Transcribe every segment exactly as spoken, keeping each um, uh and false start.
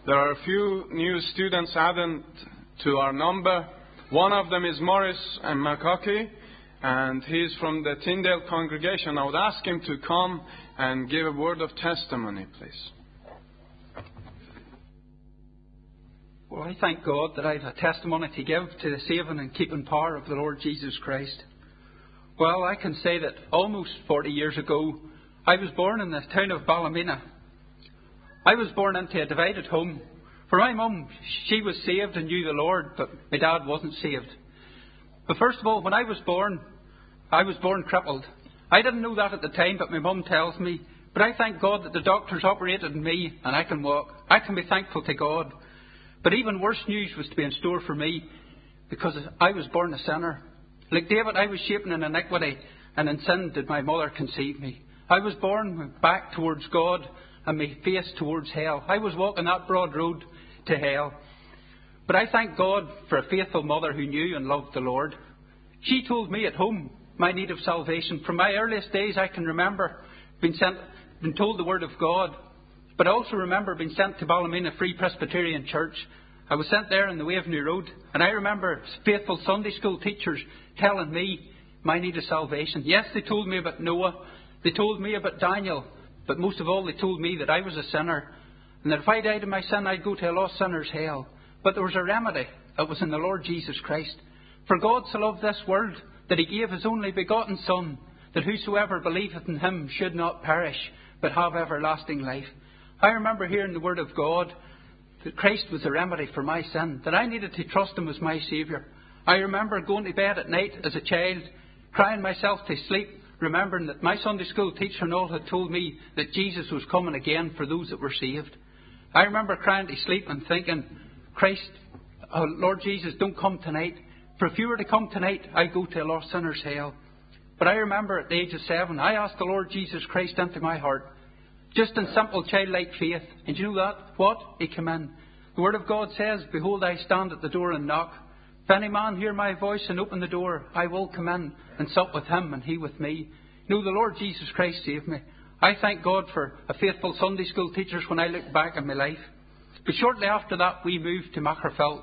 There are a few new students added to our number. One of them is Morris McCockey, and he's from the Tyndale congregation. I would ask him to come and give a word of testimony, please. Well, I thank God that I have a testimony to give to the saving and keeping power of the Lord Jesus Christ. Well, I can say that almost forty years ago, I was born in the town of Ballymena. I was born into a divided home. For my mum, she was saved and knew the Lord, but my dad wasn't saved. But first of all, when I was born, I was born crippled. I didn't know that at the time, but my mum tells me. But I thank God that the doctors operated on me and I can walk. I can be thankful to God. But even worse news was to be in store for me, because I was born a sinner. Like David, I was shapen in iniquity, and in sin did my mother conceive me. I was born with back towards God and my face towards hell. I was walking that broad road to hell. But I thank God for a faithful mother who knew and loved the Lord. She told me at home my need of salvation. From my earliest days I can remember being sent, being told the word of God. But I also remember being sent to Ballymena Free Presbyterian Church. I was sent there on the Waveney Road. And I remember faithful Sunday school teachers telling me my need of salvation. Yes, they told me about Noah. They told me about Daniel. But most of all, they told me that I was a sinner, and that if I died in my sin, I'd go to a lost sinner's hell. But there was a remedy. It was in the Lord Jesus Christ. For God so loved this world, that he gave his only begotten Son, that whosoever believeth in him should not perish, but have everlasting life. I remember hearing the word of God, that Christ was the remedy for my sin, that I needed to trust him as my Saviour. I remember going to bed at night as a child, crying myself to sleep, remembering that my Sunday school teacher and all had told me that Jesus was coming again for those that were saved. I remember crying to sleep and thinking, Christ, oh Lord Jesus, don't come tonight. For if you were to come tonight, I'd go to a lost sinner's hell. But I remember at the age of seven, I asked the Lord Jesus Christ into my heart, just in simple childlike faith. And you know that? What? He came in. The Word of God says, behold, I stand at the door and knock. If any man hear my voice and open the door, I will come in and sup with him and he with me. You know, the Lord Jesus Christ saved me. I thank God for a faithful Sunday school teachers when I look back on my life. But shortly after that, we moved to Magherafelt.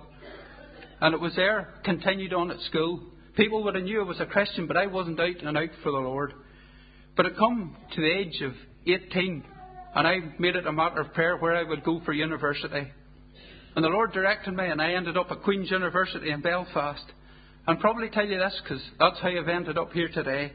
And it was there, continued on at school. People would have knew I was a Christian, but I wasn't out and out for the Lord. But it come to the age of eighteen, and I made it a matter of prayer where I would go for university. And the Lord directed me, and I ended up at Queen's University in Belfast. And probably tell you this, because that's how I've ended up here today.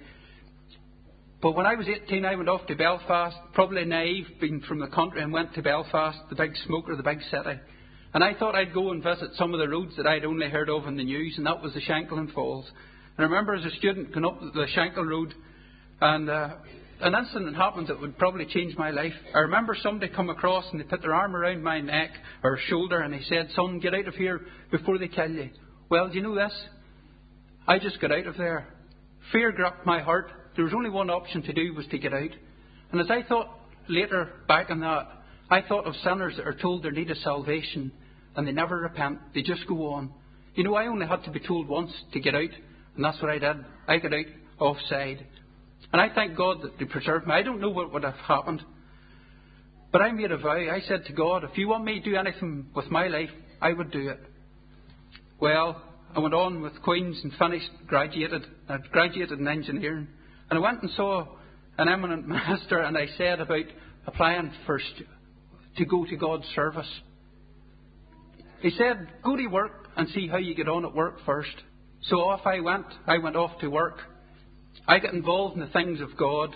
But when I was eighteen, I went off to Belfast, probably naive, being from the country, and went to Belfast, the big smoker, the big city. And I thought I'd go and visit some of the roads that I'd only heard of in the news, and that was the Shanklin Falls. And I remember as a student going up the Shankill Road, and uh, an incident happened that would probably change my life. I remember somebody come across and they put their arm around my neck or shoulder, and he said, son, get out of here before they kill you. Well, do you know this? I just got out of there. Fear gripped my heart. There was only one option to do, was to get out. And as I thought later back on that, I thought of sinners that are told they need a salvation and they never repent. They just go on. You know, I only had to be told once to get out, and that's what I did. I got out offside. And I thank God that they preserved me. I don't know what would have happened. But I made a vow. I said to God, if you want me to do anything with my life, I would do it. Well, I went on with Queen's and finished, graduated. I graduated in engineering. And I went and saw an eminent minister, and I said about applying for to go to God's service. He said, go to work and see how you get on at work first. So off I went. I went off to work. I got involved in the things of God.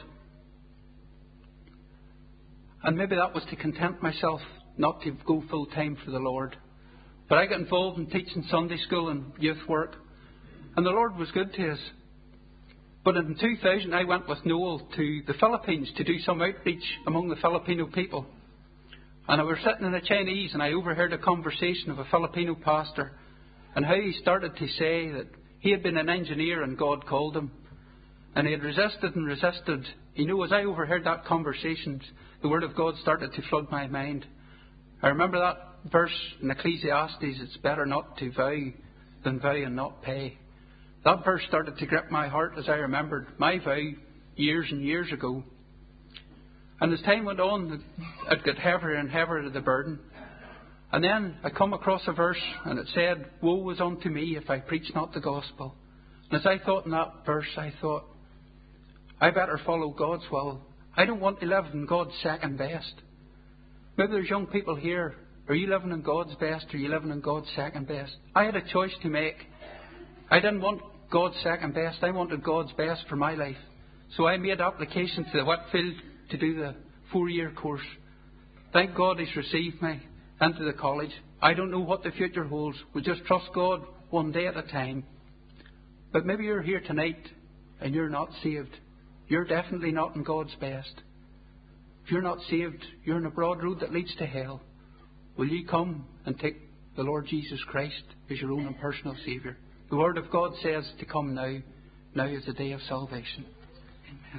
And maybe that was to content myself, not to go full time for the Lord. But I got involved in teaching Sunday school and youth work. And the Lord was good to us. But in two thousand, I went with Noel to the Philippines to do some outreach among the Filipino people. And I was sitting in a Chinese, and I overheard a conversation of a Filipino pastor and how he started to say that he had been an engineer and God called him. And he had resisted and resisted. You know, as I overheard that conversation, the Word of God started to flood my mind. I remember that verse in Ecclesiastes, it's better not to vow than vow and not pay. That verse started to grip my heart as I remembered my vow years and years ago. And as time went on, it got heavier and heavier, the burden. And then I come across a verse and it said, "Woe is unto me if I preach not the gospel." And as I thought in that verse, I thought, I better follow God's will. I don't want to live in God's second best. Maybe there's young people here. Are you living in God's best or are you living in God's second best? I had a choice to make. I didn't want God's second best. I wanted God's best for my life. So I made application to the Whitfield to do the four-year course. Thank God He's received me into the college. I don't know what the future holds. We just trust God one day at a time. But maybe you're here tonight and you're not saved. You're definitely not in God's best. If you're not saved, you're on a broad road that leads to hell. Will you come and take the Lord Jesus Christ as your own and personal Saviour? The Word of God says to come now. Now is the day of salvation. Amen.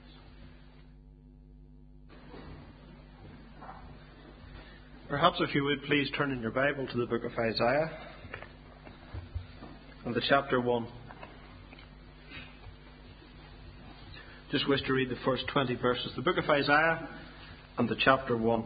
Perhaps if you would please turn in your Bible to the book of Isaiah and the chapter one. Just wish to read the first twenty verses. The book of Isaiah and the chapter one.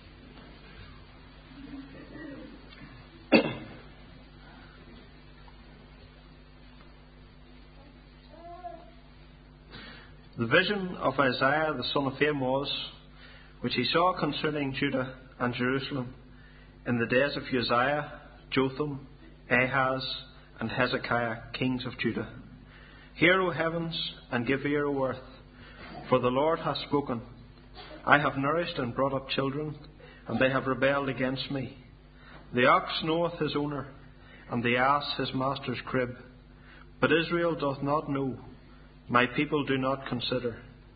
The vision of Isaiah the son of Amos, which he saw concerning Judah and Jerusalem in the days of Uzziah, Jotham, Ahaz, and Hezekiah, kings of Judah. Hear, O heavens, and give ear, O earth, for the Lord hath spoken. I have nourished and brought up children, and they have rebelled against me. The ox knoweth his owner, and the ass his master's crib. But Israel doth not know, my people do not consider.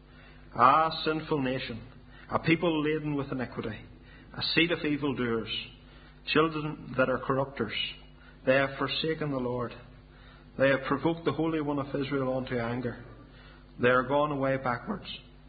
Ah, sinful nation, a people laden with iniquity, a seed of evildoers, children that are corrupters. They have forsaken the Lord. They have provoked the Holy One of Israel unto anger. They are gone away backwards.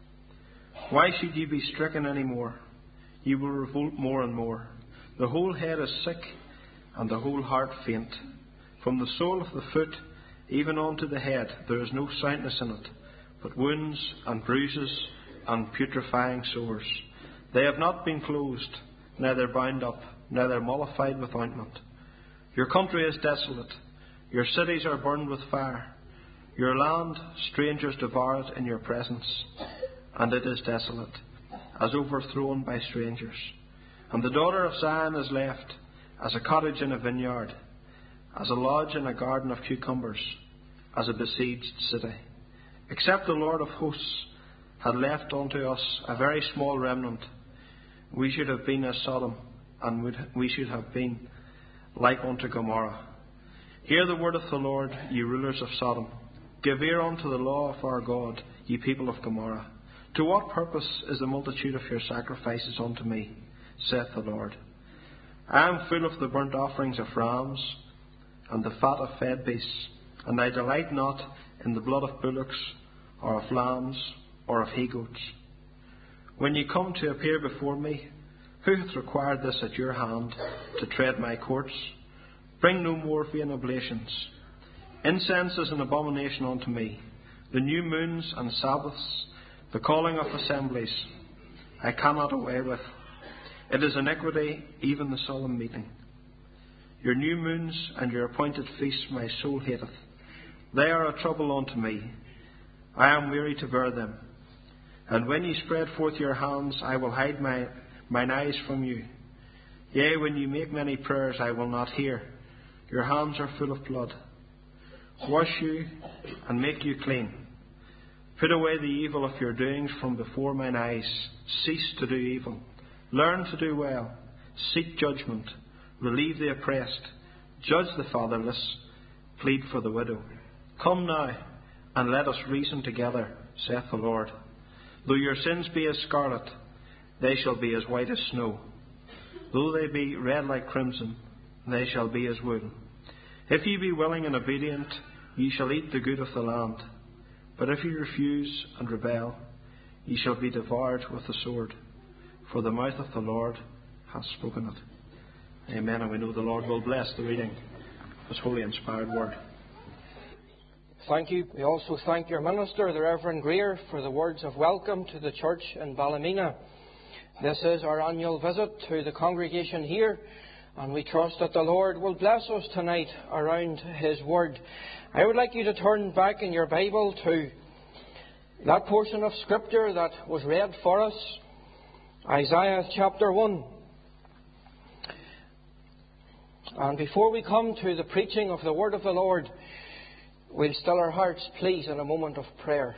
Why should ye be stricken any more? Ye will revolt more and more. The whole head is sick, and the whole heart faint. From the sole of the foot even unto the head there is no soundness in it, but wounds and bruises and putrefying sores. They have not been closed, neither bound up, neither mollified with ointment. Your country is desolate. Your cities are burned with fire. Your land, strangers devour it in your presence, and it is desolate, as overthrown by strangers. And the daughter of Zion is left, as a cottage in a vineyard, as a lodge in a garden of cucumbers, as a besieged city. Except the Lord of hosts had left unto us a very small remnant, we should have been as Sodom, and would, we should have been like unto Gomorrah. Hear the word of the Lord, ye rulers of Sodom. Give ear unto the law of our God, ye people of Gomorrah. To what purpose is the multitude of your sacrifices unto me, saith the Lord? I am full of the burnt offerings of rams, and the fat of fed beasts, and I delight not in the blood of bullocks, or of lambs, or of he-goats. When ye come to appear before me, who hath required this at your hand, to tread my courts? Bring no more vain oblations. Incense is an abomination unto me. The new moons and Sabbaths, the calling of assemblies, I cannot away with. It is iniquity, even the solemn meeting. Your new moons and your appointed feasts my soul hateth. They are a trouble unto me. I am weary to bear them. And when ye spread forth your hands, I will hide my, mine eyes from you. Yea, when ye make many prayers, I will not hear. Your hands are full of blood. Wash you and make you clean. Put away the evil of your doings from before mine eyes. Cease to do evil. Learn to do well. Seek judgment. Relieve the oppressed. Judge the fatherless. Plead for the widow. Come now, and let us reason together, saith the Lord. Though your sins be as scarlet, they shall be as white as snow. Though they be red like crimson, they shall be as wool. If ye be willing and obedient, ye shall eat the good of the land. But if ye refuse and rebel, ye shall be devoured with the sword. For the mouth of the Lord hath spoken it. Amen. And we know the Lord will bless the reading of His holy inspired word. Thank you. We also thank your minister, the Reverend Greer, for the words of welcome to the church in Ballymena. This is our annual visit to the congregation here, And we trust that the Lord will bless us tonight around His Word. I would like you to turn back in your Bible to that portion of Scripture that was read for us, Isaiah chapter one. And before we come to the preaching of the Word of the Lord, we'll still our hearts, please, in a moment of prayer.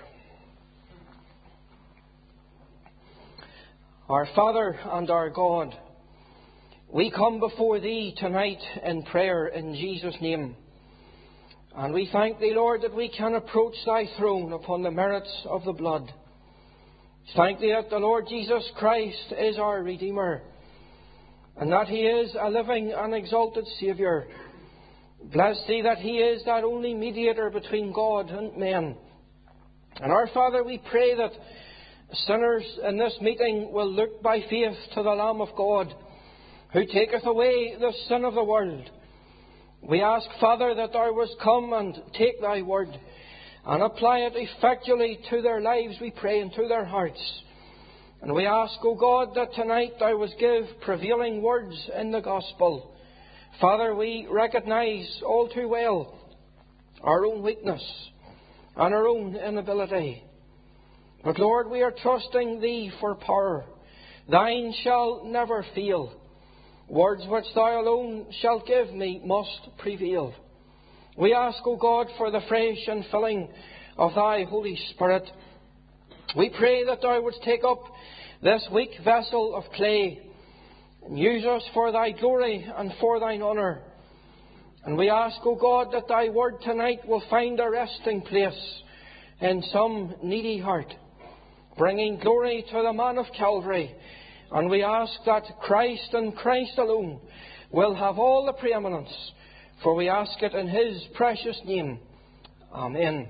Our Father and our God, we come before Thee tonight in prayer in Jesus' name. And we thank Thee, Lord, that we can approach Thy throne upon the merits of the blood. Thank Thee that the Lord Jesus Christ is our Redeemer, and that He is a living and exalted Saviour. Bless Thee that He is that only mediator between God and men. And our Father, we pray that sinners in this meeting will look by faith to the Lamb of God, who taketh away the sin of the world. We ask, Father, that Thou wouldst come and take Thy word and apply it effectually to their lives, we pray, and to their hearts. And we ask, O God, that tonight Thou wouldst give prevailing words in the gospel. Father, we recognise all too well our own weakness and our own inability. But Lord, we are trusting Thee for power. Thine shall never fail. Words which Thou alone shalt give me must prevail. We ask, O God, for the fresh infilling of Thy Holy Spirit. We pray that Thou wouldst take up this weak vessel of clay and use us for Thy glory and for Thine honour. And we ask, O God, that Thy word tonight will find a resting place in some needy heart, bringing glory to the man of Calvary. And we ask that Christ and Christ alone will have all the preeminence, for we ask it in His precious name. Amen.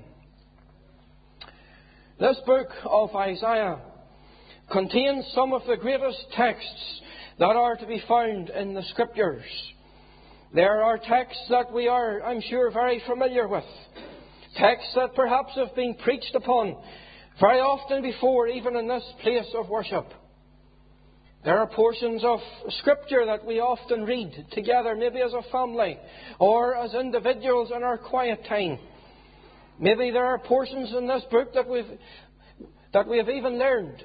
This book of Isaiah contains some of the greatest texts that are to be found in the Scriptures. There are texts that we are, I'm sure, very familiar with. Texts that perhaps have been preached upon very often before, even in this place of worship. There are portions of Scripture that we often read together, maybe as a family or as individuals in our quiet time. Maybe there are portions in this book that we've that we have even learned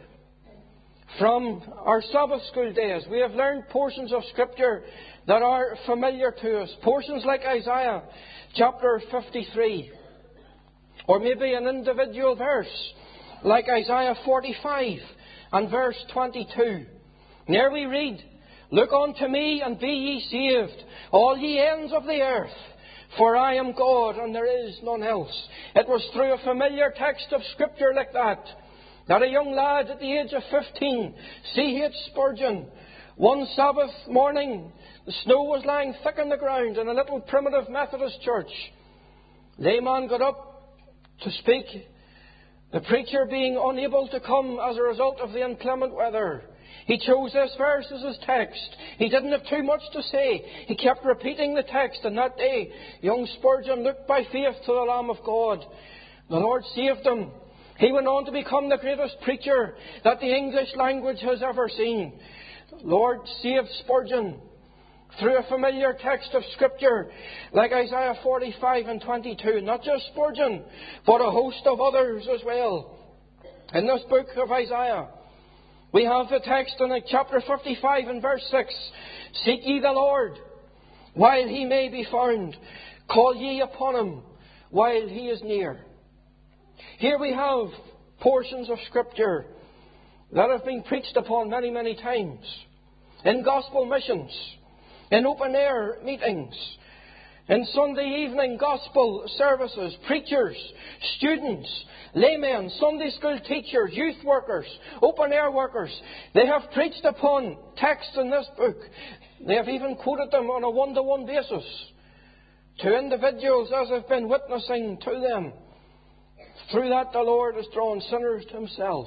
from our Sabbath school days. We have learned portions of Scripture that are familiar to us. Portions like Isaiah chapter fifty-three. Or maybe an individual verse like Isaiah forty-five and verse twenty-two. And there we read, "Look unto me and be ye saved, all ye ends of the earth, for I am God and there is none else." It was through a familiar text of Scripture like that that a young lad at the age of fifteen, C H Spurgeon, one Sabbath morning, the snow was lying thick on the ground in a little primitive Methodist church. The man got up to speak, the preacher being unable to come as a result of the inclement weather. He chose this verse as his text. He didn't have too much to say. He kept repeating the text, and that day, young Spurgeon looked by faith to the Lamb of God. The Lord saved him. He went on to become the greatest preacher that the English language has ever seen. The Lord saved Spurgeon through a familiar text of Scripture like Isaiah forty-five and twenty-two. Not just Spurgeon, but a host of others as well. In this book of Isaiah, we have the text in chapter fifty-five and verse six. "Seek ye the Lord while He may be found. Call ye upon Him while He is near." Here we have portions of Scripture that have been preached upon many, many times. In gospel missions, in open air meetings, in Sunday evening gospel services, preachers, students, laymen, Sunday school teachers, youth workers, open air workers. They have preached upon texts in this book. They have even quoted them on a one-to-one basis to individuals as have been witnessing to them. Through that the Lord has drawn sinners to Himself.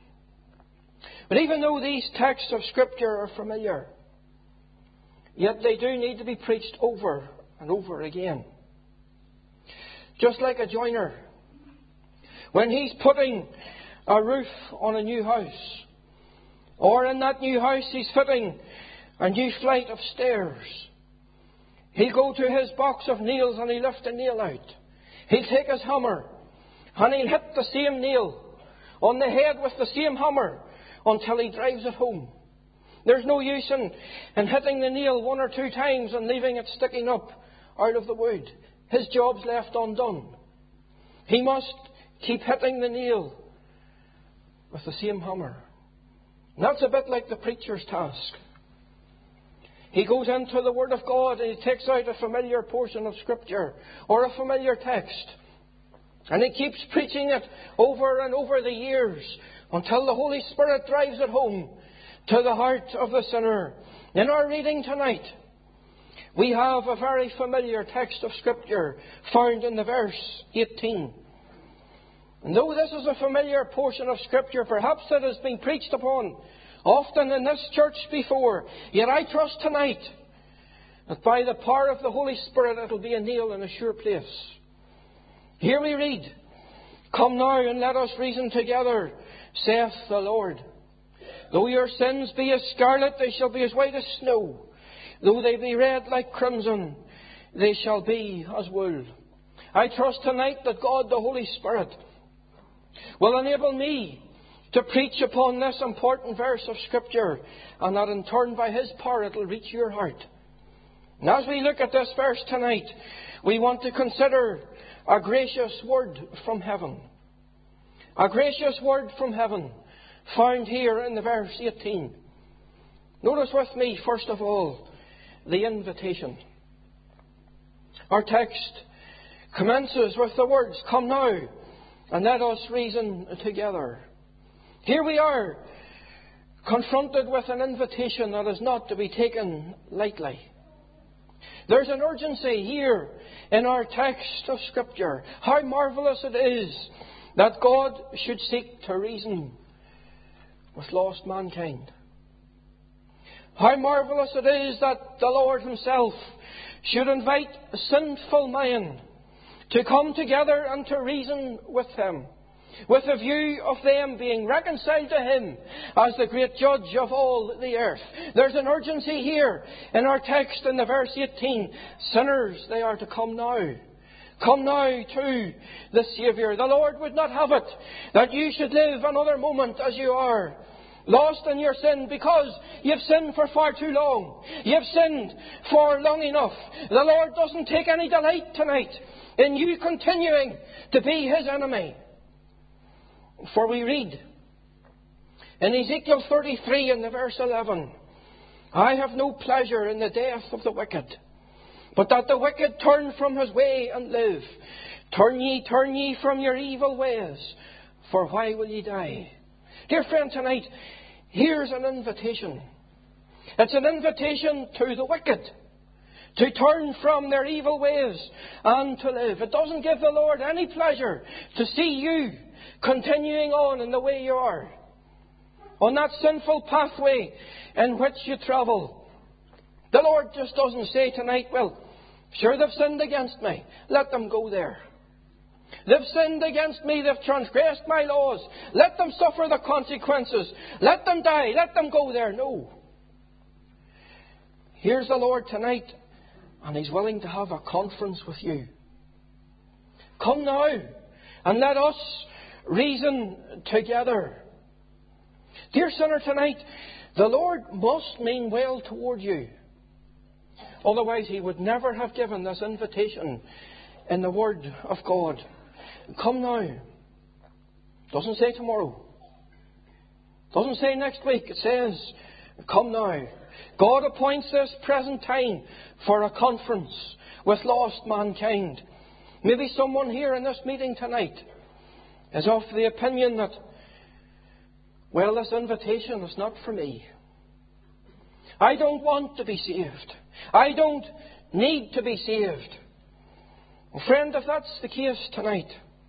But even though these texts of Scripture are familiar, yet they do need to be preached over and over again. Just like a joiner, when he's putting a roof on a new house, or in that new house he's fitting a new flight of stairs. He'll go to his box of nails and he'll lift a nail out. He'll take his hammer and he'll hit the same nail on the head with the same hammer until he drives it home. There's no use in, in hitting the nail one or two times and leaving it sticking up out of the wood. His job's left undone. He must keep hitting the nail with the same hammer. And that's a bit like the preacher's task. He goes into the Word of God and he takes out a familiar portion of Scripture or a familiar text. And he keeps preaching it over and over the years until the Holy Spirit drives it home to the heart of the sinner. In our reading tonight, we have a very familiar text of Scripture found in the verse eighteen. And though this is a familiar portion of Scripture, perhaps it has been preached upon often in this church before, yet I trust tonight that by the power of the Holy Spirit it will be a nail in a sure place. Here we read, "Come now and let us reason together, saith the Lord. Though your sins be as scarlet, they shall be as white as snow. Though they be red like crimson, they shall be as wool." I trust tonight that God, the Holy Spirit, will enable me to preach upon this important verse of Scripture, and that in turn by His power it will reach your heart. And as we look at this verse tonight, we want to consider a gracious word from heaven. A gracious word from heaven found here in the verse eighteen. Notice with me, first of all, the invitation. Our text commences with the words, "Come now, and let us reason together." Here we are, confronted with an invitation that is not to be taken lightly. There's an urgency here in our text of Scripture. How marvellous it is that God should seek to reason with lost mankind. How marvellous it is that the Lord Himself should invite sinful men to come together and to reason with Him, with a view of them being reconciled to Him as the great judge of all the earth. There's an urgency here in our text in the verse eighteen. Sinners, they are to come now. Come now to the Saviour. The Lord would not have it that you should live another moment as you are, lost in your sin, because you've sinned for far too long. You've sinned for long enough. The Lord doesn't take any delight tonight in you continuing to be His enemy. For we read in Ezekiel thirty-three in the verse eleven, "I have no pleasure in the death of the wicked, but that the wicked turn from his way and live. Turn ye, turn ye from your evil ways, for why will ye die?" Dear friend, tonight, here's an invitation. It's an invitation to the wicked to turn from their evil ways and to live. It doesn't give the Lord any pleasure to see you continuing on in the way you are, on that sinful pathway in which you travel. The Lord just doesn't say tonight, "Well, sure, they've sinned against me. Let them go there. They've sinned against me. They've transgressed my laws. Let them suffer the consequences. Let them die. Let them go there." No. Here's the Lord tonight, and He's willing to have a conference with you. Come now, and let us reason together. Dear sinner, tonight, the Lord must mean well toward you. Otherwise, He would never have given this invitation in the Word of God. Come now. Doesn't say tomorrow. Doesn't say next week. It says, come now. God appoints this present time for a conference with lost mankind. Maybe someone here in this meeting tonight is of the opinion that, well, this invitation is not for me. I don't want to be saved. I don't need to be saved. Well, friend, if that's the case tonight,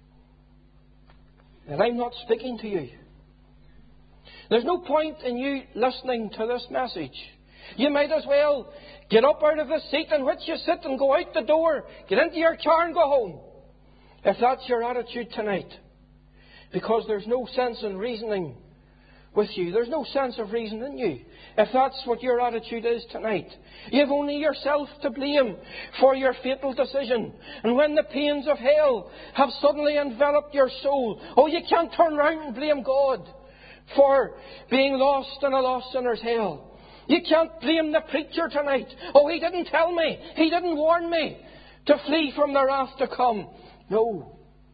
then I'm not speaking to you. There's no point in you listening to this message. You might as well get up out of the seat in which you sit and go out the door, get into your car and go home, if that's your attitude tonight. Because there's no sense in reasoning with you. There's no sense of reason in you. If that's what your attitude is tonight, you've only yourself to blame for your fatal decision. And when the pains of hell have suddenly enveloped your soul, oh, you can't turn round and blame God for being lost in a lost sinner's hell. You can't blame the preacher tonight. Oh, he didn't tell me. He didn't warn me to flee from the wrath to come. No.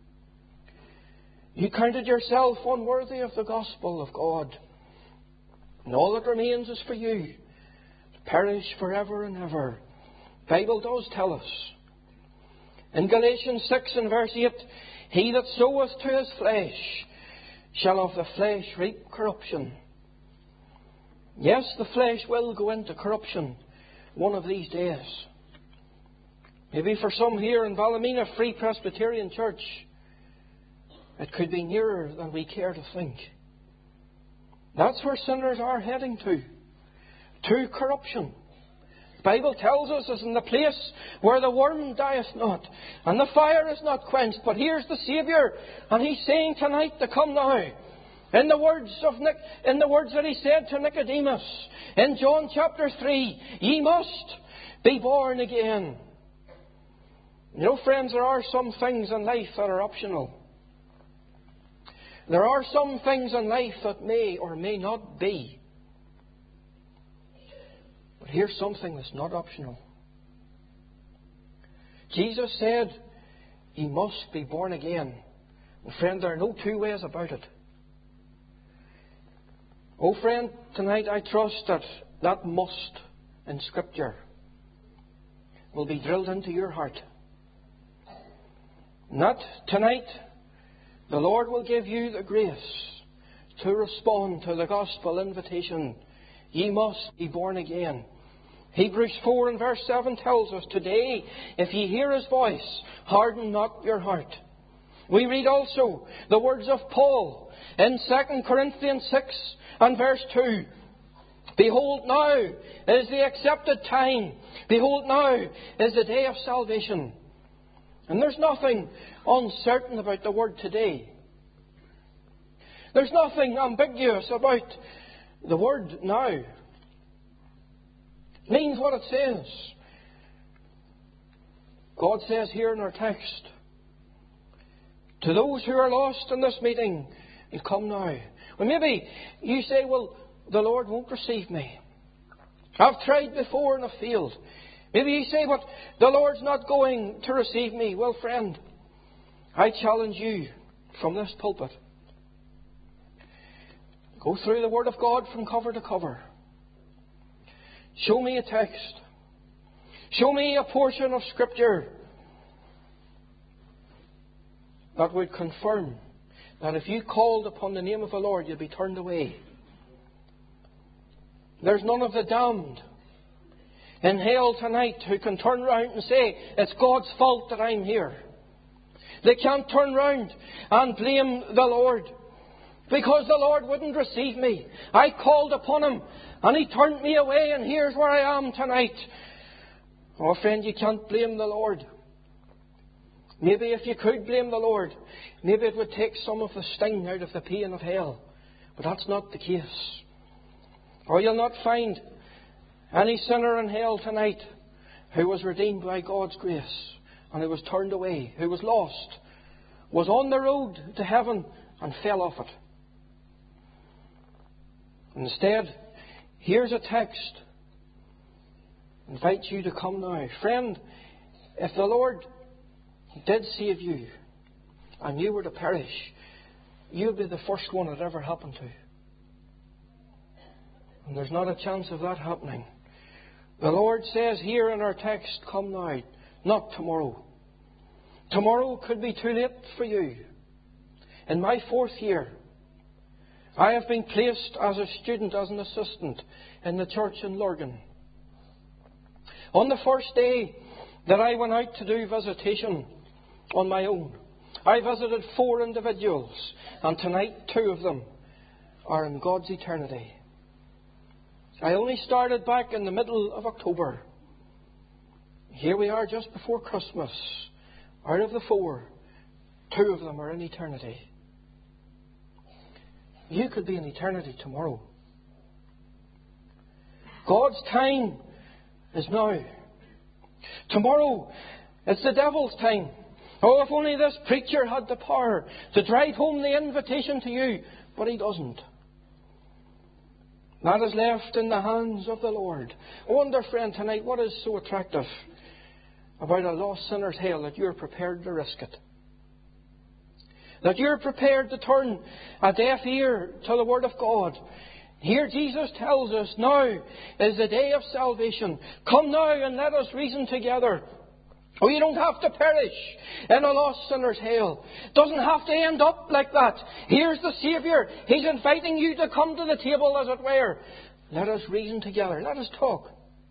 You counted yourself unworthy of the gospel of God. And all that remains is for you to perish forever and ever. The Bible does tell us. In Galatians six and verse eight, he that soweth to his flesh shall of the flesh reap corruption. Yes, the flesh will go into corruption one of these days. Maybe for some here in Ballymena Free Presbyterian Church, it could be nearer than we care to think. That's where sinners are heading to. To corruption. The Bible tells us it's in the place where the worm dieth not and the fire is not quenched. But here's the Saviour, and He's saying tonight to come now. In the words of Nic- in the words that He said to Nicodemus in John chapter three, ye must be born again. You know, friends, there are some things in life that are optional. There are some things in life that may or may not be. But here's something that's not optional. Jesus said, ye must be born again. And friend, there are no two ways about it. Oh friend, tonight I trust that that must in Scripture will be drilled into your heart. Not tonight, the Lord will give you the grace to respond to the gospel invitation. Ye must be born again. Hebrews four and verse seven tells us, today, if ye hear His voice, harden not your heart. We read also the words of Paul in Second Corinthians six and verse two. Behold, now is the accepted time. Behold, now is the day of salvation. And there's nothing uncertain about the word today. There's nothing ambiguous about the word now. It means what it says. God says here in our text, to those who are lost in this meeting, and come now. Well, maybe you say, well, the Lord won't receive me. I've tried before and I've failed. Maybe you say, but the Lord's not going to receive me. Well, friend, I challenge you from this pulpit. Go through the Word of God from cover to cover. Show me a text. Show me a portion of Scripture that would confirm that if you called upon the name of the Lord, you'd be turned away. There's none of the damned in hell tonight who can turn round and say, it's God's fault that I'm here. They can't turn round and blame the Lord because the Lord wouldn't receive me. I called upon Him and He turned me away, and here's where I am tonight. Oh, friend, you can't blame the Lord. Maybe if you could blame the Lord, maybe it would take some of the sting out of the pain of hell. But that's not the case. Or you'll not find any sinner in hell tonight who was redeemed by God's grace and who was turned away, who was lost, was on the road to heaven and fell off it. Instead, here's a text that invites you to come now. Friend, if the Lord did save you and you were to perish, you'd be the first one it ever happened to. And there's not a chance of that happening. The Lord says here in our text, come now, not tomorrow. Tomorrow could be too late for you. In my fourth year, I have been placed as a student, as an assistant in the church in Lurgan. On the first day that I went out to do visitation on my own, I visited four individuals, and tonight two of them are in God's eternity. I only started back in the middle of October. Here we are just before Christmas. Out of the four, two of them are in eternity. you could be in eternity tomorrow. God's time is now. Tomorrow, it's the devil's time. Oh, if only this preacher had the power to drive home the invitation to you, but he doesn't. That is left in the hands of the Lord. I wonder, friend, tonight, what is so attractive about a lost sinner's hell that you're prepared to risk it? That you're prepared to turn a deaf ear to the Word of God. Here Jesus tells us, now is the day of salvation. Come now and let us reason together. Oh, you don't have to perish in a lost sinner's hell. It doesn't have to end up like that. Here's the Saviour. He's inviting you to come to the table, as it were. Let us reason together. Let us talk.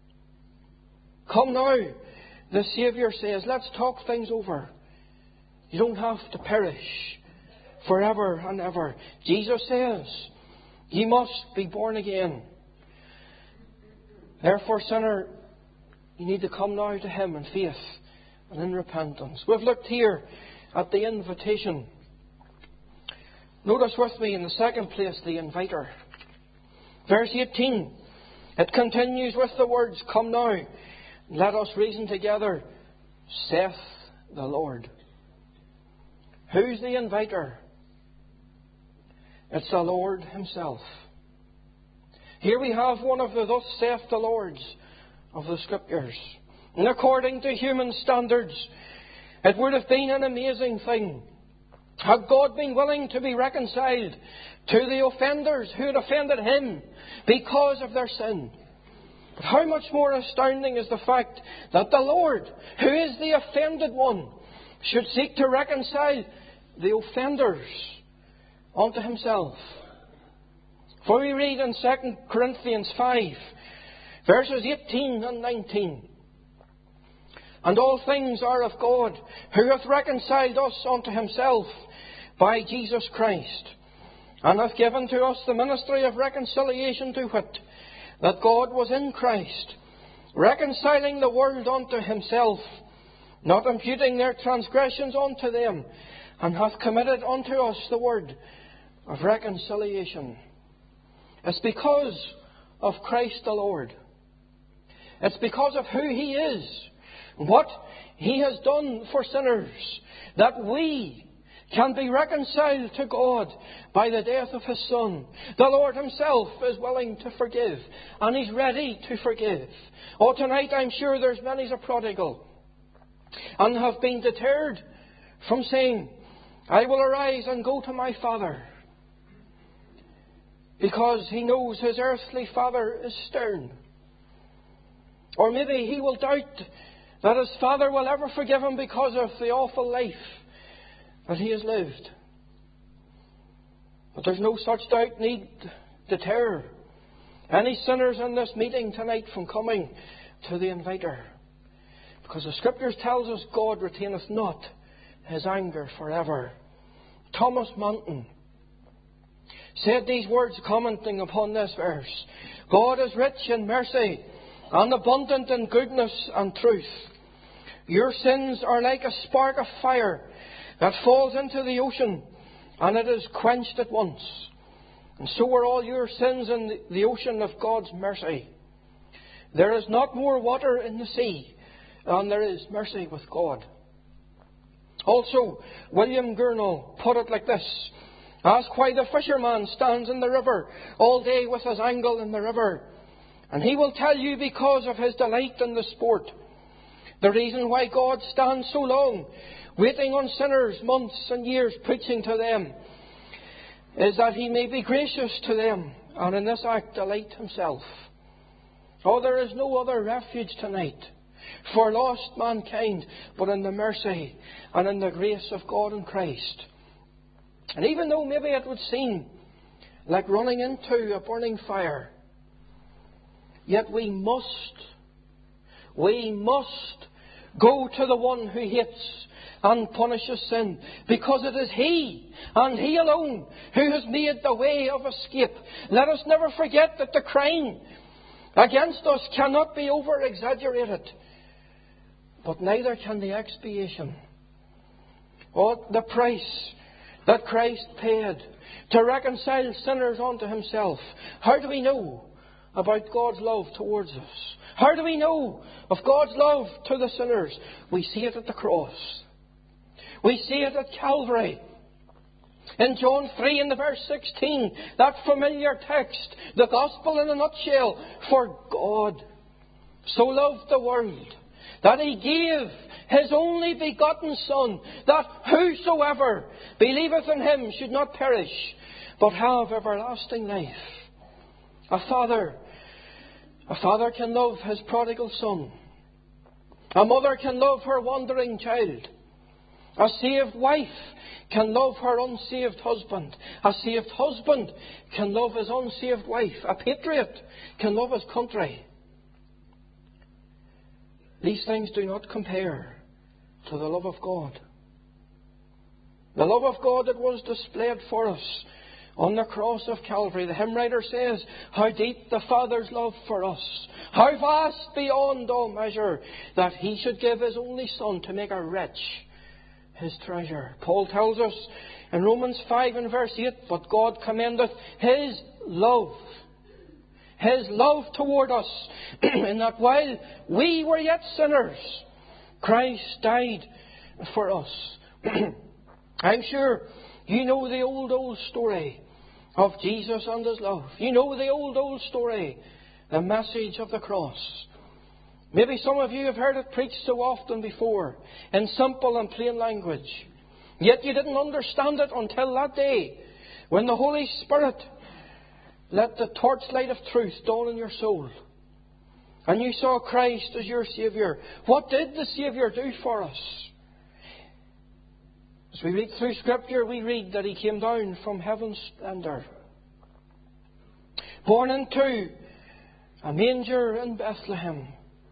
Come now, the Saviour says. Let's talk things over. You don't have to perish forever and ever. Jesus says, you must be born again. Therefore, sinner, you need to come now to Him in faith and in repentance. We've looked here at the invitation. Notice with me in the second place the inviter. Verse eighteen. It continues with the words, come now, let us reason together, saith the Lord. Who's the inviter? It's the Lord Himself. Here we have one of the thus saith the Lords of the Scriptures. And according to human standards, it would have been an amazing thing had God been willing to be reconciled to the offenders who had offended Him because of their sin. But how much more astounding is the fact that the Lord, who is the offended one, should seek to reconcile the offenders unto Himself. For we read in Second Corinthians five, verses eighteen and nineteen. And all things are of God, who hath reconciled us unto Himself by Jesus Christ, and hath given to us the ministry of reconciliation, to wit, that God was in Christ, reconciling the world unto Himself, not imputing their transgressions unto them, and hath committed unto us the word of reconciliation. It's because of Christ the Lord. It's because of who He is, what He has done for sinners, that we can be reconciled to God by the death of His Son. The Lord Himself is willing to forgive, and He's ready to forgive. Oh, tonight I'm sure there's many's a prodigal, and have been deterred from saying, I will arise and go to my Father, because he knows his earthly father is stern. Or maybe he will doubt that his father will ever forgive him because of the awful life that he has lived. But there's no such doubt need deter any sinners in this meeting tonight from coming to the inviter. Because the Scriptures tells us God retaineth not His anger forever. Thomas Manton said these words commenting upon this verse. God is rich in mercy and abundant in goodness and truth. Your sins are like a spark of fire that falls into the ocean, and it is quenched at once. And so are all your sins in the ocean of God's mercy. There is not more water in the sea than there is mercy with God. Also, William Gurnall put it like this. Ask why the fisherman stands in the river all day with his angle in the river, and he will tell you because of his delight in the sport. The reason why God stands so long, waiting on sinners months and years, preaching to them, is that He may be gracious to them, and in this act delight Himself. Oh, there is no other refuge tonight for lost mankind but in the mercy and in the grace of God in Christ. And even though maybe it would seem like running into a burning fire, yet we must, we must go to the one who hates and punishes sin, because it is He and He alone who has made the way of escape. Let us never forget that the crime against us cannot be over-exaggerated, but neither can the expiation. Oh, the price that Christ paid to reconcile sinners unto himself. How do we know about God's love towards us? How do we know of God's love to the sinners? We see it at the cross. We see it at Calvary. In John three and the verse sixteen, that familiar text, the gospel in a nutshell. For God so loved the world that he gave his only begotten Son, that whosoever believeth in him should not perish, but have everlasting life. A father, a father can love his prodigal son. A mother can love her wandering child. A saved wife can love her unsaved husband. A saved husband can love his unsaved wife. A patriot can love his country. These things do not compare to the love of God. The love of God that was displayed for us on the cross of Calvary. The hymn writer says, how deep the Father's love for us, how vast beyond all measure, that he should give his only Son to make a wretch his treasure. Paul tells us in Romans five and verse eight, but God commendeth his love, his love toward us, in that while we were yet sinners, Christ died for us. I'm sure you know the old, old story of Jesus and his love. You know the old, old story, the message of the cross. Maybe some of you have heard it preached so often before, in simple and plain language. Yet you didn't understand it until that day, when the Holy Spirit let the torchlight of truth dawn in your soul. And you saw Christ as your Saviour. What did the Saviour do for us? As we read through Scripture, we read that he came down from heaven's splendour, born into a manger in Bethlehem.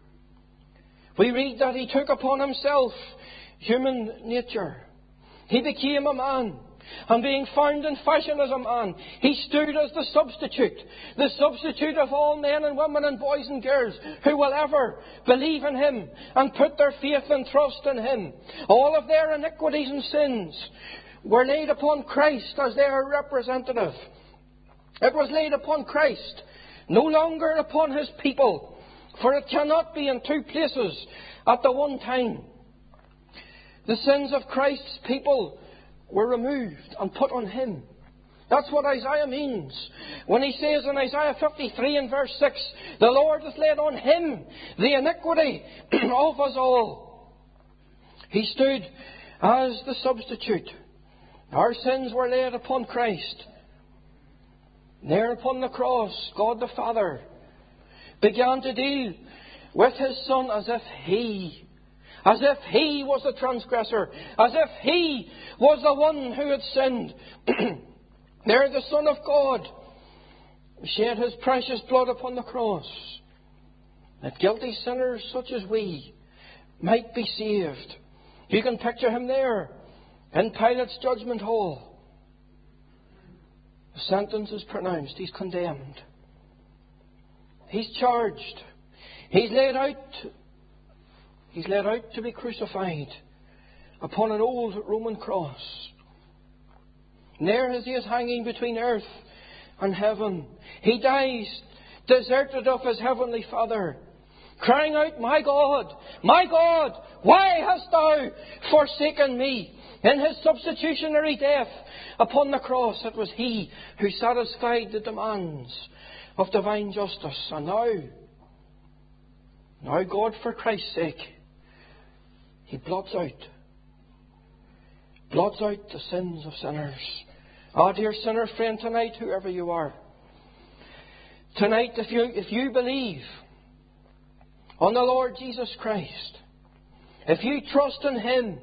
We read that he took upon himself human nature. He became a man. And being found in fashion as a man, he stood as the substitute. The substitute of all men and women and boys and girls who will ever believe in him and put their faith and trust in him. All of their iniquities and sins were laid upon Christ as their representative. It was laid upon Christ, no longer upon his people. For it cannot be in two places at the one time. The sins of Christ's people were removed and put on him. That's what Isaiah means when he says in Isaiah fifty-three and verse six, the Lord has laid on him the iniquity of us all. He stood as the substitute. Our sins were laid upon Christ. There upon the cross, God the Father began to deal with his Son as if he As if he was the transgressor. As if he was the one who had sinned. There the Son of God shed his precious blood upon the cross, that guilty sinners such as we might be saved. You can picture him there in Pilate's judgment hall. The sentence is pronounced. He's condemned. He's charged. He's laid out He's led out to be crucified upon an old Roman cross. And there as he is hanging between earth and heaven, he dies deserted of his heavenly Father, crying out, my God, my God, why hast thou forsaken me? In his substitutionary death upon the cross, it was he who satisfied the demands of divine justice. And now, now God, for Christ's sake, he blots out, blots out the sins of sinners. Ah, dear sinner friend, tonight, whoever you are, tonight, if you, if you believe on the Lord Jesus Christ, if you trust in him,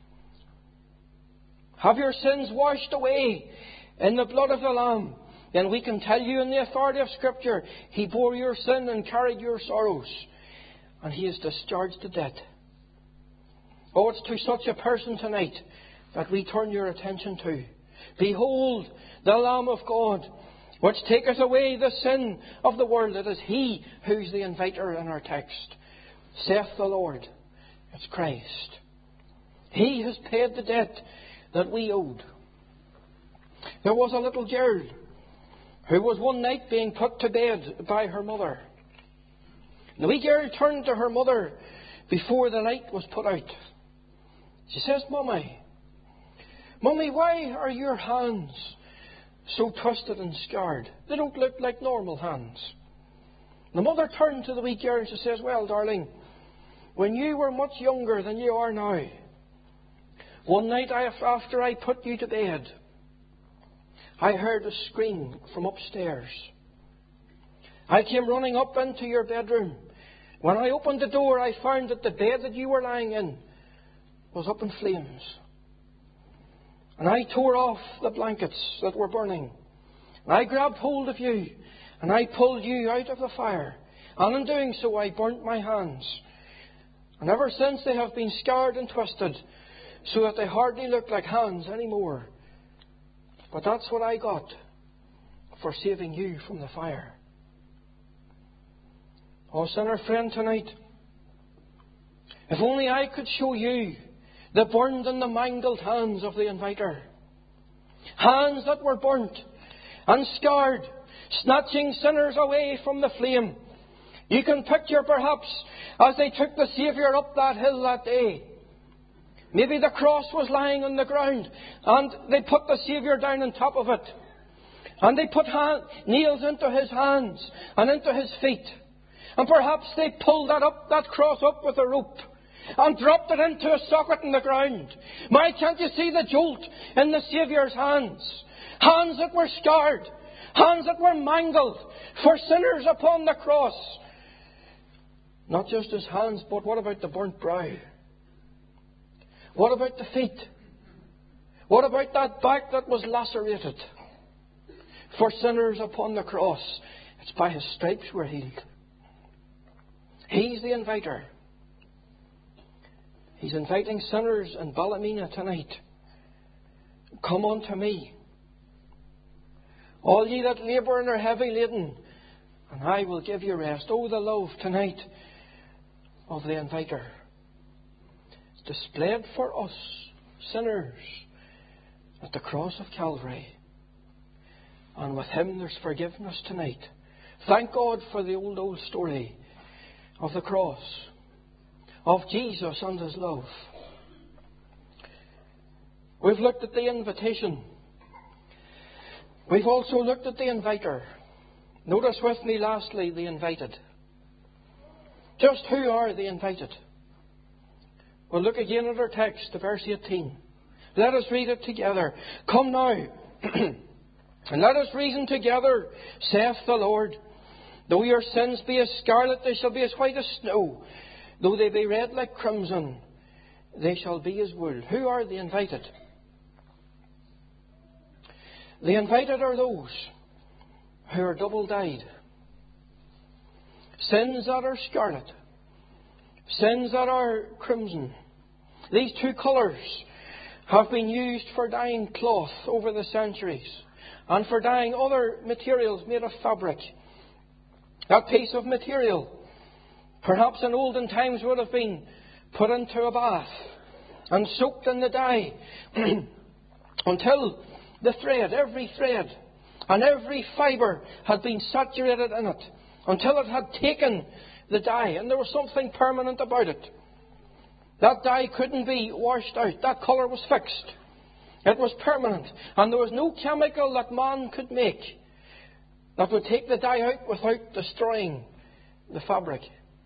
have your sins washed away in the blood of the Lamb, then we can tell you in the authority of Scripture, he bore your sin and carried your sorrows, and he has discharged the debt. Oh, it's to such a person tonight that we turn your attention to. Behold, the Lamb of God, which taketh away the sin of the world. It is he who's the inviter in our text. Saith the Lord, it's Christ. He has paid the debt that we owed. There was a little girl who was one night being put to bed by her mother. The wee girl turned to her mother before the light was put out. She says, Mummy, Mummy, why are your hands so twisted and scarred? They don't look like normal hands. The mother turned to the wee girl and she says, well, darling, when you were much younger than you are now, one night after I put you to bed, I heard a scream from upstairs. I came running up into your bedroom. When I opened the door, I found that the bed that you were lying in was up in flames. And I tore off the blankets that were burning. And I grabbed hold of you, and I pulled you out of the fire. And in doing so, I burnt my hands. And ever since, they have been scarred and twisted, so that they hardly look like hands anymore. But that's what I got for saving you from the fire. Oh, sinner friend, tonight, if only I could show you the burned and the mangled hands of the inviter. Hands that were burnt and scarred, snatching sinners away from the flame. You can picture perhaps as they took the Saviour up that hill that day. Maybe the cross was lying on the ground and they put the Saviour down on top of it. And they put hand, nails into His hands and into His feet. And perhaps they pulled that up, that cross up with a rope and dropped it into a socket in the ground. My, can't you see the jolt in the Saviour's hands? Hands that were scarred. Hands that were mangled for sinners upon the cross. Not just His hands, but what about the burnt brow? What about the feet? What about that back that was lacerated? For sinners upon the cross, it's by His stripes we're healed. He's the inviter. He's inviting sinners in Ballymena tonight. Come unto me, all ye that labour and are heavy laden, and I will give you rest. Oh, the love tonight of the inviter. It's displayed for us, sinners, at the cross of Calvary. And with Him there's forgiveness tonight. Thank God for the old, old story of the cross, of Jesus and His love. We've looked at the invitation. We've also looked at the inviter. Notice with me lastly the invited. Just who are the invited? We'll look again at our text, to verse eighteen. Let us read it together. Come now, and let us reason together, saith the Lord. Though your sins be as scarlet, they shall be as white as snow. Though they be red like crimson, they shall be as wool. Who are the invited? The invited are those who are double-dyed. Sins that are scarlet. Sins that are crimson. These two colours have been used for dyeing cloth over the centuries and for dyeing other materials made of fabric. That piece of material, perhaps in olden times, would have been put into a bath and soaked in the dye until the thread, every thread and every fibre had been saturated in it, until it had taken the dye and there was something permanent about it. That dye couldn't be washed out. That colour was fixed. It was permanent. And there was no chemical that man could make that would take the dye out without destroying the fabric.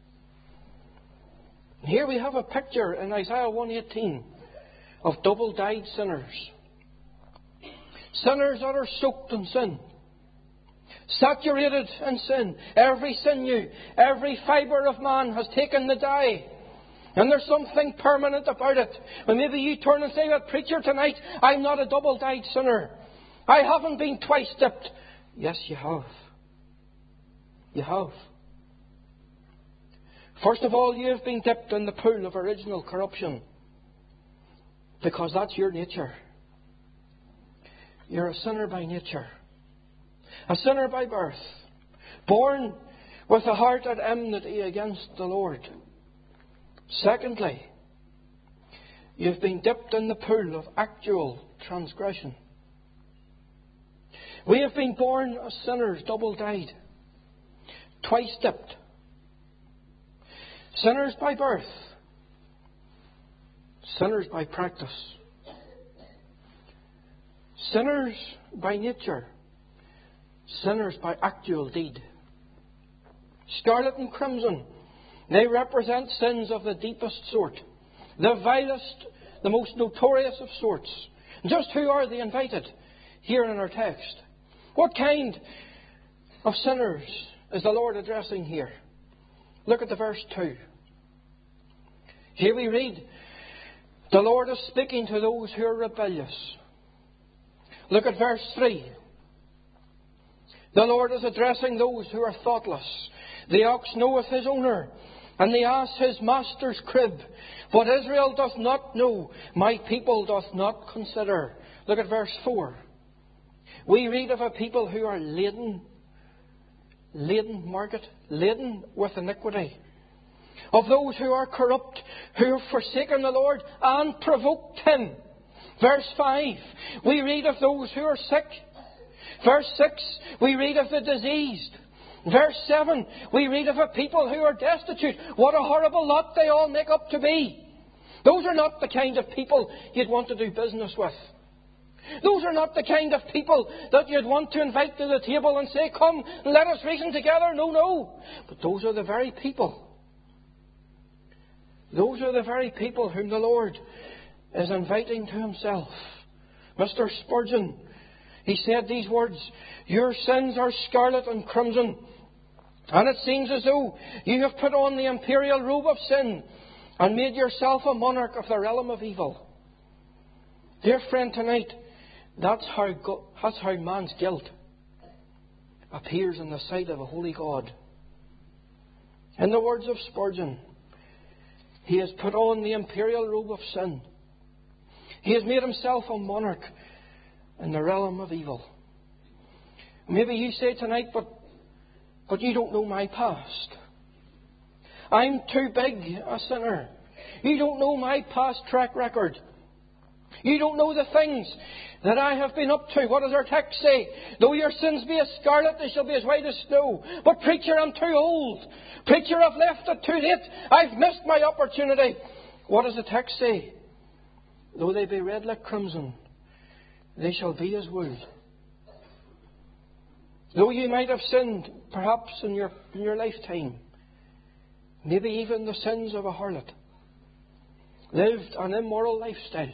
And here we have a picture in Isaiah one eighteen of double-dyed sinners. Sinners that are soaked in sin. Saturated in sin. Every sinew, every fibre of man has taken the dye. And there's something permanent about it. And maybe you turn and say, well, preacher, tonight, I'm not a double-dyed sinner. I haven't been twice dipped. Yes, you have. You have. First of all, you have been dipped in the pool of original corruption. Because that's your nature. You're a sinner by nature. A sinner by birth. Born with a heart at enmity against the Lord. Secondly, you've been dipped in the pool of actual transgression. We have been born as sinners, double-dyed, twice dipped. Sinners by birth, sinners by practice, sinners by nature, sinners by actual deed. Scarlet and crimson, they represent sins of the deepest sort, the vilest, the most notorious of sorts. Just who are the invited here in our text? What kind of sinners is the Lord addressing here? Look at the verse two. Here we read, the Lord is speaking to those who are rebellious. Look at verse three. The Lord is addressing those who are thoughtless. The ox knoweth his owner, and the ass his master's crib. But Israel doth not know, my people doth not consider. Look at verse four. We read of a people who are laden, laden, mark it, laden with iniquity. Of those who are corrupt, who have forsaken the Lord and provoked Him. Verse five, we read of those who are sick. Verse six, we read of the diseased. Verse seven, we read of a people who are destitute. What a horrible lot they all make up to be. Those are not the kind of people you'd want to do business with. Those are not the kind of people that you'd want to invite to the table and say, come, let us reason together. No, no. But those are the very people. Those are the very people whom the Lord is inviting to Himself. Mister Spurgeon, he said these words, your sins are scarlet and crimson, and it seems as though you have put on the imperial robe of sin and made yourself a monarch of the realm of evil. Dear friend, tonight, that's how, go- that's how man's guilt appears in the sight of a holy God. In the words of Spurgeon, he has put on the imperial robe of sin. He has made himself a monarch in the realm of evil. Maybe you say tonight, but, but you don't know my past. I'm too big a sinner. You don't know my past track record. You don't know the things that I have been up to. What does our text say? Though your sins be as scarlet, they shall be as white as snow. But preacher, I'm too old. Preacher, I've left it too late. I've missed my opportunity. What does the text say? Though they be red like crimson, they shall be as wool. Though you might have sinned, perhaps in your, in your lifetime, maybe even the sins of a harlot, lived an immoral lifestyle,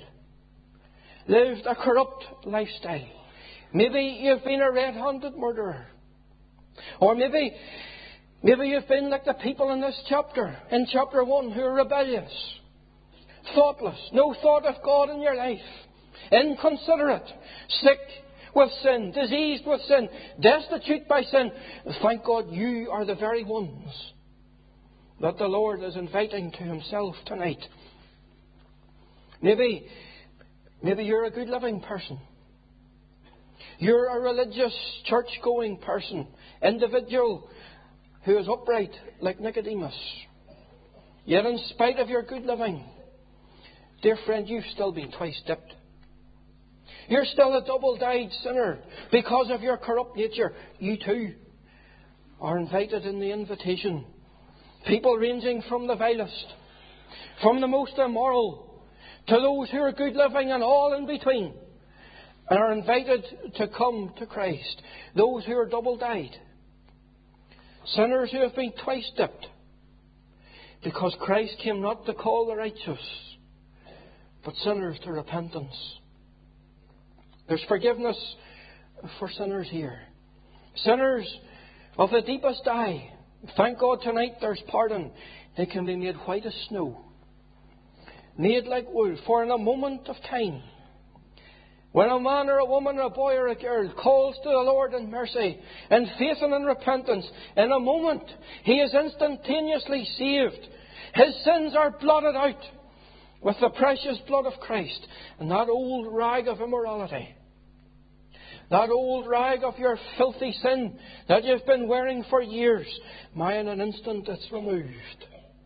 lived a corrupt lifestyle. Maybe you've been a red-handed murderer. Or maybe, maybe you've been like the people in this chapter, in chapter one, who are rebellious, thoughtless, no thought of God in your life, inconsiderate, sick with sin, diseased with sin, destitute by sin. Thank God you are the very ones that the Lord is inviting to Himself tonight. Maybe Maybe you're a good living person. You're a religious, church-going person, individual who is upright like Nicodemus. Yet in spite of your good living, dear friend, you've still been twice dipped. You're still a double-dyed sinner because of your corrupt nature. You too are invited in the invitation. People ranging from the vilest, from the most immoral, to those who are good living and all in between, and are invited to come to Christ. Those who are double-dyed. Sinners who have been twice dipped. Because Christ came not to call the righteous, but sinners to repentance. There's forgiveness for sinners here. Sinners of the deepest dye. Thank God tonight there's pardon. They can be made white as snow, made like wool. For in a moment of time, when a man or a woman or a boy or a girl calls to the Lord in mercy, in faith and in repentance, in a moment he is instantaneously saved. His sins are blotted out with the precious blood of Christ. And that old rag of immorality, that old rag of your filthy sin that you've been wearing for years, my, in an instant it's removed.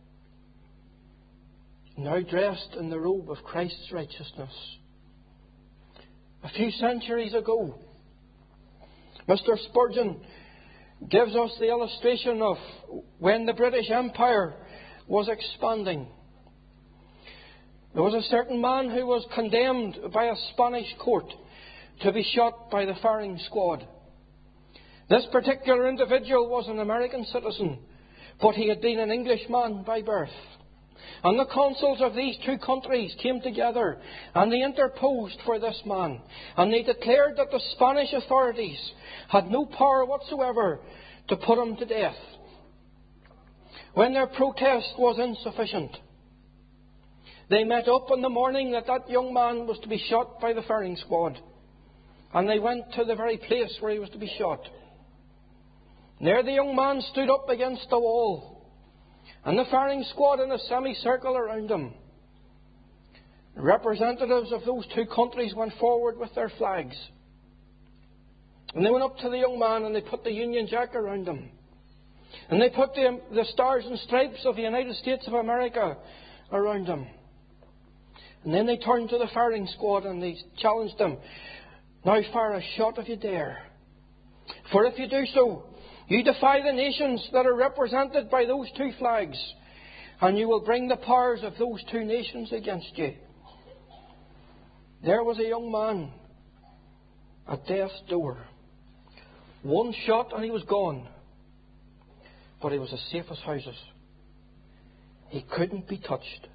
Now dressed in the robe of Christ's righteousness. A few centuries ago, Mister Spurgeon gives us the illustration of when the British Empire was expanding. There was a certain man who was condemned by a Spanish court to be shot by the firing squad. This particular individual was an American citizen, but he had been an Englishman by birth. And the consuls of these two countries came together and they interposed for this man. And they declared that the Spanish authorities had no power whatsoever to put him to death, when their protest was insufficient. They met up on the morning that that young man was to be shot by the firing squad. And they went to the very place where he was to be shot. And there the young man stood up against the wall, and the firing squad in a semicircle around him. The representatives of those two countries went forward with their flags. And they went up to the young man and they put the Union Jack around him. And they put the, the stars and stripes of the United States of America around him. And then they turned to the firing squad and they challenged them, "Now fire a shot if you dare. For if you do so, you defy the nations that are represented by those two flags, and you will bring the powers of those two nations against you." There was a young man at death's door. One shot and he was gone. But he was as safe as houses. He couldn't be touched.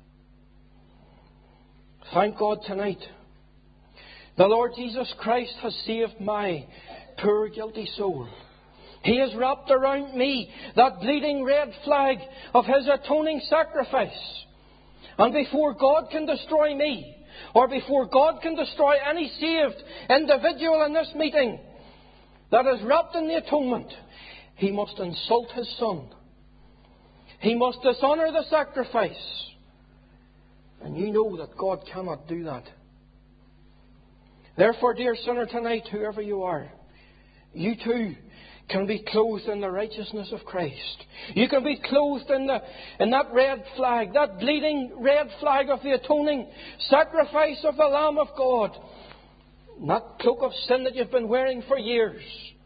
Thank God tonight, the Lord Jesus Christ has saved my poor guilty soul. He has wrapped around me that bleeding red flag of His atoning sacrifice. And before God can destroy me, or before God can destroy any saved individual in this meeting that is wrapped in the atonement, He must insult His Son. He must dishonour the sacrifice. And you know that God cannot do that. Therefore, dear sinner, tonight, whoever you are, you too can be clothed in the righteousness of Christ. You can be clothed in, the, in that red flag, that bleeding red flag of the atoning sacrifice of the Lamb of God. And that cloak of sin that you've been wearing for years,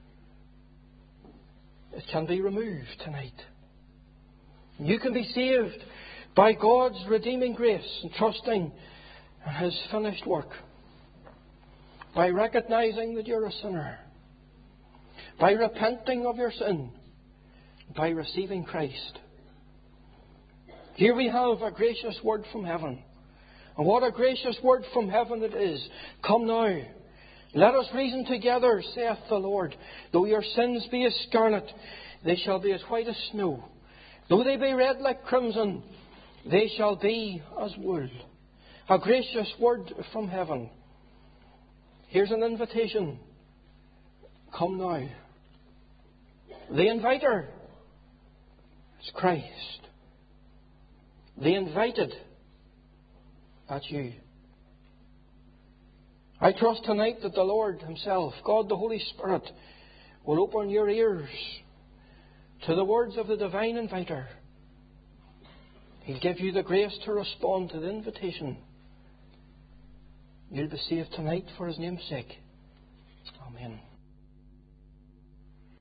it can be removed tonight. You can be saved by God's redeeming grace and trusting in His finished work. By recognizing that you're a sinner. By repenting of your sin. By receiving Christ. Here we have a gracious word from heaven. And what a gracious word from heaven it is. Come now, let us reason together, saith the Lord. Though your sins be as scarlet, they shall be as white as snow. Though they be red like crimson, they shall be as wool. A gracious word from heaven. Here's an invitation. Come now. The inviter is Christ. The invited, that's you. I trust tonight that the Lord Himself, God the Holy Spirit, will open your ears to the words of the divine inviter. He'll give you the grace to respond to the invitation. You'll be saved tonight for His name's sake. Amen.